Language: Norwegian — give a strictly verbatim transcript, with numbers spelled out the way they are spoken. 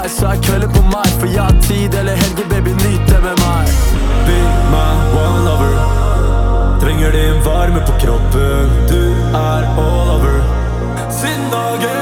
Så er kvelden på meg, for jeg har tid eller helger, baby, nyt det med meg. Be my one lover. Trenger din varme på kroppen. Du er all over. Siden dagen